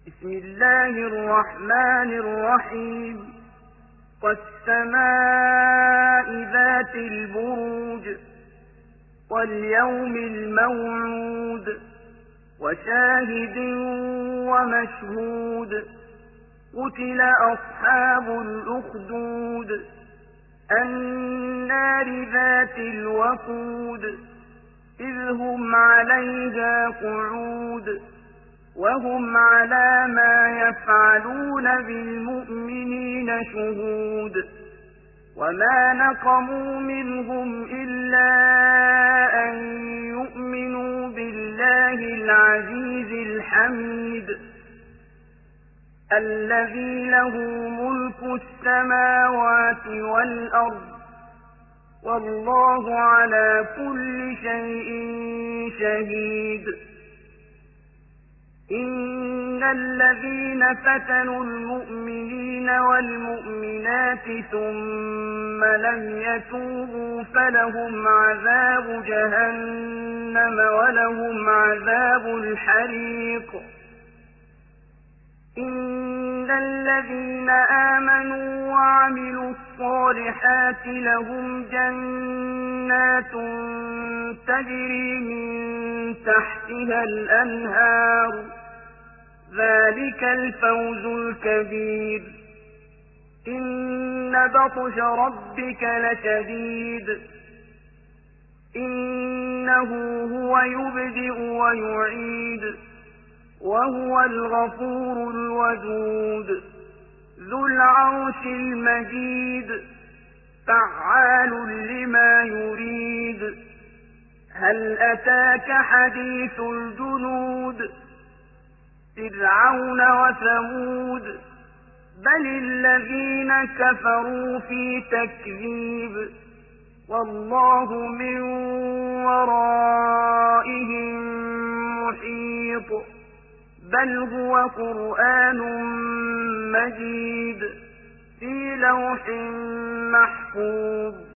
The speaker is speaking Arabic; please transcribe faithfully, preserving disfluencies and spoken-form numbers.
بسم الله الرحمن الرحيم والسماء ذات البروج واليوم الموعود وشاهد ومشهود قتل أصحاب الأخدود النار ذات الوقود إذ هم عليها قعود وهم على ما يفعلون بالمؤمنين شهود وما نقموا منهم إلا أن يؤمنوا بالله العزيز الحميد الذي له ملك السماوات والأرض والله على كل شيء شهيد إن الذين فتنوا المؤمنين والمؤمنات ثم لم يتوبوا فلهم عذاب جهنم ولهم عذاب الحريق إن الذين آمنوا وعملوا الصالحات لهم جنات تجري من تحتها الأنهار ذلك الفوز الكبير إن بطش ربك لشديد إنه هو يبدئ ويعيد وهو الغفور الودود ذو العرش المجيد فعال لما يريد هل أتاك حديث الجنود فرعون وثمود بل الذين كفروا في تكذيب والله من ورائهم محيط بل هو قرآن مجيد في لوح محفوظ